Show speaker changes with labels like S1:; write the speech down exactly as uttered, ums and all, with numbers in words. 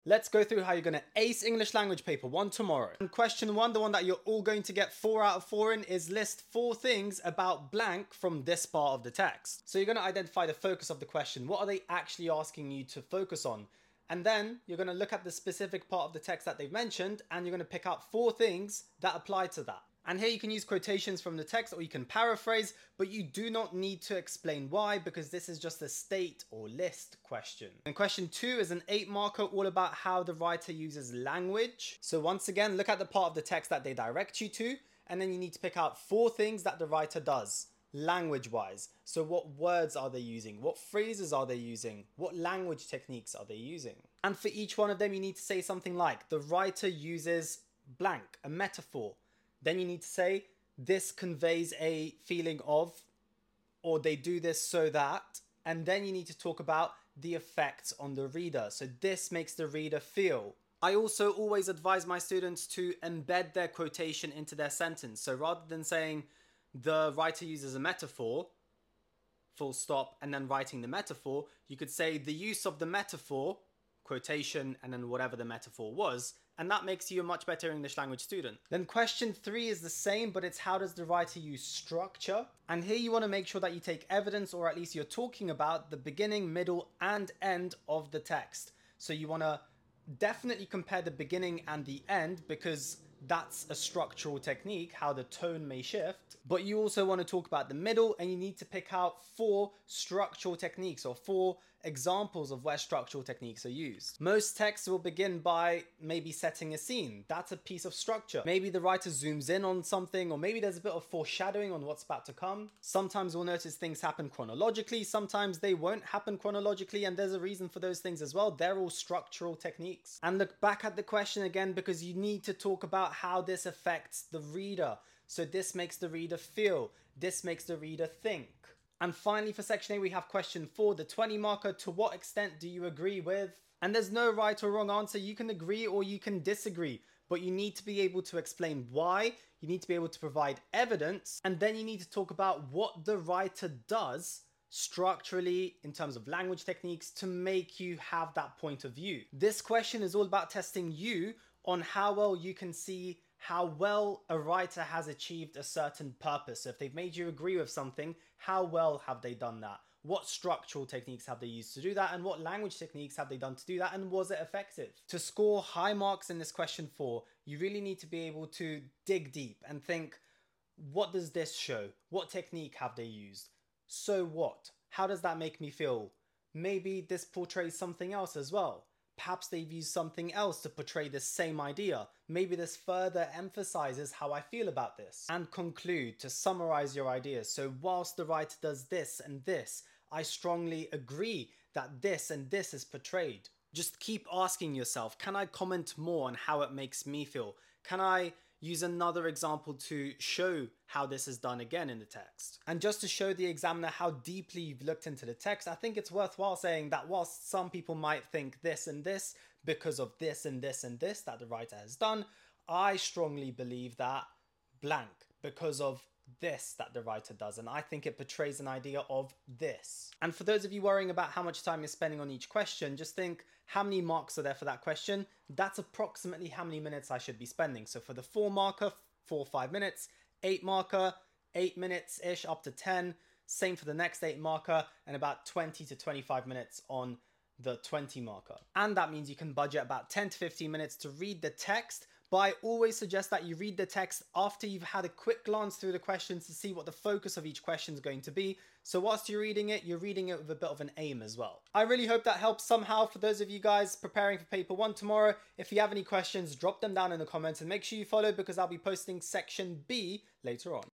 S1: Let's go through how you're going to ace English language paper one tomorrow. And question one, the one that you're all going to get four out of four in, is list four things about blank from this part of the text. So you're going to identify the focus of the question. What are they actually asking you to focus on? And then you're going to look at the specific part of the text that they've mentioned, and you're going to pick out four things that apply to that. And here you can use quotations from the text, or you can paraphrase, but you do not need to explain why, because this is just a state or list question. And question two is an eight marker, all about how the writer uses language. So once again, look at the part of the text that they direct you to, and then you need to pick out four things that the writer does language wise. So what words are they using? What phrases are they using? What language techniques are they using? And for each one of them, you need to say something like, the writer uses blank, a metaphor. Then you need to say, this conveys a feeling of, or they do this so that, and then you need to talk about the effects on the reader. So this makes the reader feel. I also always advise my students to embed their quotation into their sentence. So rather than saying, the writer uses a metaphor, full stop, and then writing the metaphor, you could say the use of the metaphor, quotation, and then whatever the metaphor was, and that makes you a much better English language student. Then question three is the same, but it's how does the writer use structure? And here you want to make sure that you take evidence, or at least you're talking about the beginning, middle, and end of the text. So you want to definitely compare the beginning and the end, because that's a structural technique, how the tone may shift. But you also want to talk about the middle, and you need to pick out four structural techniques, or four examples of where structural techniques are used. Most texts will begin by maybe setting a scene. That's a piece of structure. Maybe the writer zooms in on something, or maybe there's a bit of foreshadowing on what's about to come. Sometimes we'll notice things happen chronologically. Sometimes they won't happen chronologically, and there's a reason for those things as well. They're all structural techniques. And look back at the question again, because you need to talk about how this affects the reader. So this makes the reader feel. This makes the reader think. And finally, for section A, we have question four, the twenty marker. To what extent do you agree with? And there's no right or wrong answer. You can agree or you can disagree, but you need to be able to explain why. You need to be able to provide evidence, and then you need to talk about what the writer does structurally in terms of language techniques to make you have that point of view. This question is all about testing you on how well you can see how well a writer has achieved a certain purpose. So if they've made you agree with something, how well have they done that? What structural techniques have they used to do that? And what language techniques have they done to do that? And was it effective? To score high marks in this question four, you really need to be able to dig deep and think, what does this show? What technique have they used? So what? How does that make me feel? Maybe this portrays something else as well. Perhaps they've used something else to portray the same idea. Maybe this further emphasizes how I feel about this. And conclude, to summarize your ideas. So whilst the writer does this and this, I strongly agree that this and this is portrayed. Just keep asking yourself, can I comment more on how it makes me feel? Can I use another example to show how this is done again in the text? And just to show the examiner how deeply you've looked into the text, I think it's worthwhile saying that whilst some people might think this and this because of this and this and this that the writer has done, I strongly believe that blank because of this that the writer does, and I think it portrays an idea of this. And for those of you worrying about how much time you're spending on each question, just think, how many marks are there for that question? That's approximately how many minutes I should be spending. So for the four marker, four or five minutes, eight marker, eight minutes-ish, up to ten. Same for the next eight marker, and about twenty to twenty-five minutes on the twenty marker. And that means you can budget about ten to fifteen minutes to read the text. But I always suggest that you read the text after you've had a quick glance through the questions to see what the focus of each question is going to be. So whilst you're reading it, you're reading it with a bit of an aim as well. I really hope that helps somehow for those of you guys preparing for paper one tomorrow. If you have any questions, drop them down in the comments, and make sure you follow, because I'll be posting section B later on.